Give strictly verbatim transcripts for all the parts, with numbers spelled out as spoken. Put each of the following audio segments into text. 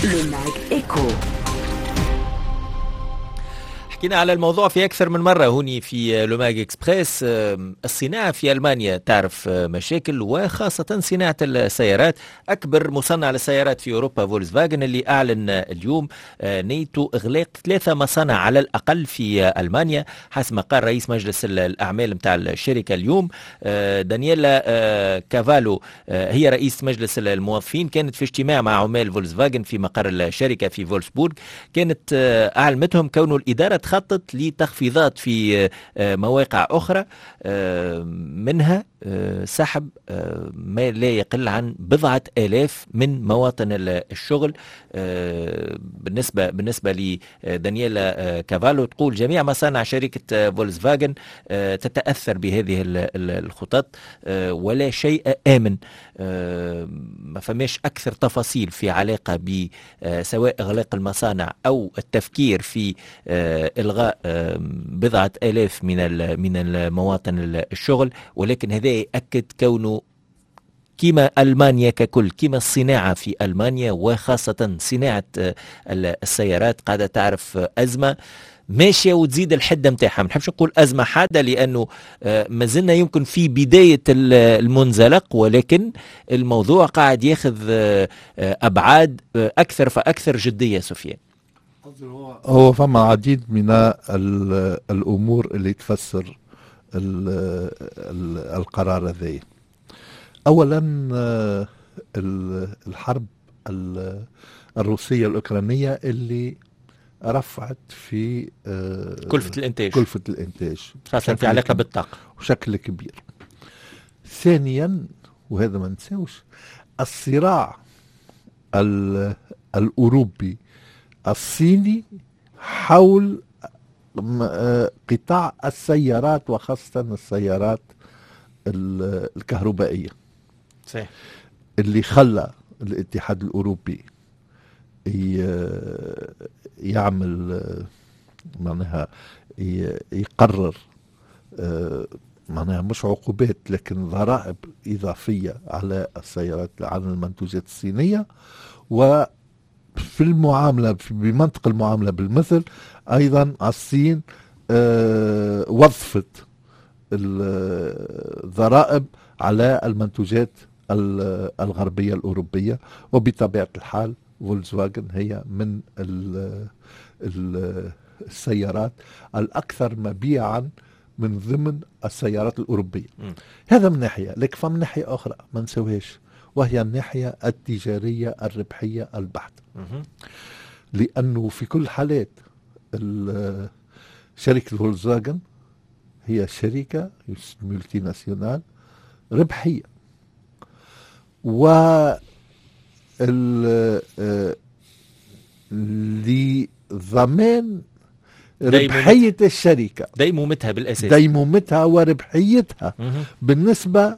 Le Mag Echo. حكينا على الموضوع في أكثر من مرة هوني في لوماج إكسبريس. الصناعة في ألمانيا تعرف مشاكل، وخاصة صناعة السيارات. أكبر مصنع للسيارات في أوروبا فولكس فاجن، اللي أعلن اليوم نيته إغلاق ثلاثة مصانع على الأقل في ألمانيا حسب ما قال رئيس مجلس الأعمال متاع الشركة اليوم. دانييلا كافالو هي رئيس مجلس الموظفين، كانت في اجتماع مع عمال فولكس فاجن في مقر الشركة في فولسبورغ. كانت أعلمتهم كون الإدارة خطط لتخفيضات في مواقع أخرى، منها سحب ما لا يقل عن بضعة آلاف من مواطن الشغل. بالنسبة بالنسبة لدانييلا كافالو تقول جميع مصانع شركة فولكس فاجن تتأثر بهذه الخطط، ولا شيء آمن. ما فماش أكثر تفاصيل في علاقة بسواء إغلاق المصانع أو التفكير في إلغاء بضعة آلاف من من المواطن الشغل، ولكن هذا يأكد كونه كما ألمانيا ككل، كما الصناعة في ألمانيا وخاصة صناعة السيارات قاعدة تعرف أزمة ماشية وتزيد الحدة متاعها. ما نحبش نقول أزمة حادة لأنه ما زلنا يمكن في بداية المنزلق، ولكن الموضوع قاعد ياخذ أبعاد أكثر فأكثر جدية. سفيان، هو فما عديد من الأمور اللي تفسر القرار هذا. أولا الحرب الروسية الأوكرانية اللي رفعت في كلفة الإنتاج كلفة الإنتاج خاصة في علاقة بالطاقة بشكل كبير. ثانيا، وهذا ما نساوش، الصراع الأوروبي الصيني حول قطاع السيارات وخاصة السيارات الكهربائية. صحيح. اللي خلى الاتحاد الأوروبي يعمل معناها يقرر معناها مش عقوبات لكن ضرائب إضافية على السيارات على المنتوجات الصينية، و في المعاملة بمنطق المعاملة بالمثل أيضا الصين أه وظفت الضرائب على المنتوجات الغربية الأوروبية، وبطبيعة الحال فولكس فاجن هي من ال ال السيارات الأكثر مبيعا من ضمن السيارات الأوروبية. م. هذا من ناحية، لكن فمن ناحية أخرى ما نسويش، وهي الناحية التجارية الربحية البحتة. لأنه في كل حالات شركة فولكس فاجن هي شركة ملتي ناسيونال ربحية، و لضمان ربحية الشركة ديمومتها بالأساس ديمومتها وربحيتها مه. بالنسبة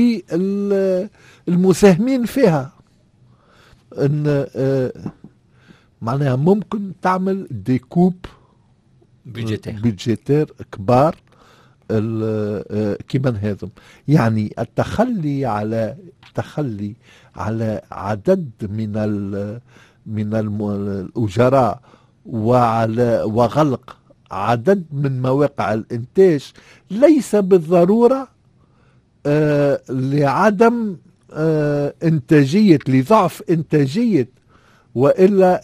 للمساهمين فيها، ان معناها ممكن تعمل ديكوب بيجيتير بيجيتير كبار كمان هذم. يعني التخلي على التخلي على عدد من ال من الأجراء وعلى وغلق عدد من مواقع الإنتاج ليس بالضرورة آه لعدم آه إنتاجية لضعف إنتاجية، وإلا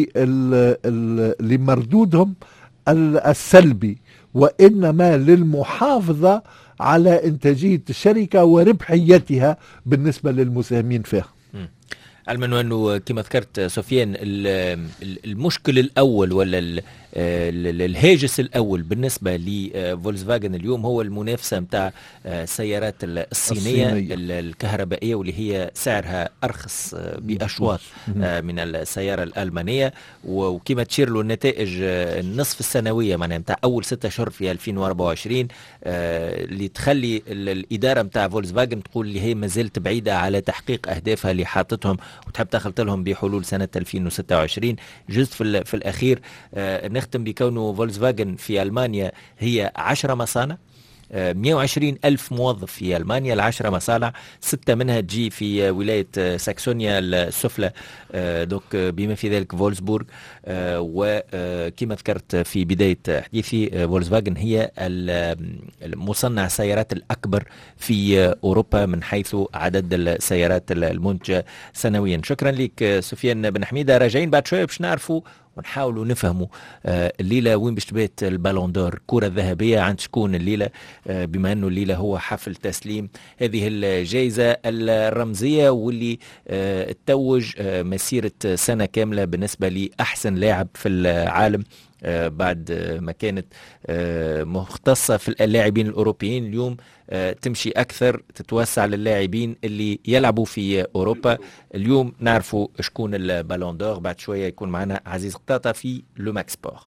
لمردودهم السلبي، وإنما للمحافظة على إنتاجية الشركة وربحيتها بالنسبة للمساهمين فيها. علما أنه كما ذكرت سفيان المشكل الأول ولا الهاجس الأول بالنسبة لفولكس فاجن اليوم هو المنافسة متاع السيارات الصينية, الصينية الكهربائية، واللي هي سعرها أرخص بأشواط من السيارة الألمانية. وكما تشير له النتائج النصف السنوية معناها متاع أول ستة أشهر في ألفين وأربعة وعشرين اللي تخلي الإدارة متاع فولكس فاجن تقول اللي هي ما زالت بعيدة على تحقيق أهدافها اللي حاطتهم وتحب تخلط لهم بحلول سنة ألفين وستة وعشرين. جزء في, في الأخير آه نختم بكونه فولكس فاجن في ألمانيا هي عشرة مصانع مئة وعشرين ألف موظف في ألمانيا، العشرة مصانع، ستة منها تجي في ولاية ساكسونيا السفلى، دوك بما في ذلك فولسبورغ. وكما ذكرت في بداية حديثي، فولكسفاجن هي المصنع السيارات الأكبر في أوروبا من حيث عدد السيارات المنتجة سنويا. شكرا لك سفيان بن حميدة. راجعين بعد شوية باش نعرفوا ونحاولوا نفهموا الليلة وين باش تبات البالون دور، كرة الذهبية عند شكون الليلة، بما أنه الليلة هو حفل تسليم هذه الجائزة الرمزية واللي تتوج مسيرة سنة كاملة بالنسبة لأحسن لاعب في العالم، بعد ما كانت مختصة في اللاعبين الأوروبيين. اليوم تمشي أكثر، تتوسع للاعبين اللي يلعبوا في أوروبا. اليوم نعرفوا شكون البالون دور. بعد شوية يكون معنا عزيز قطاطة في لو ماكس سبور.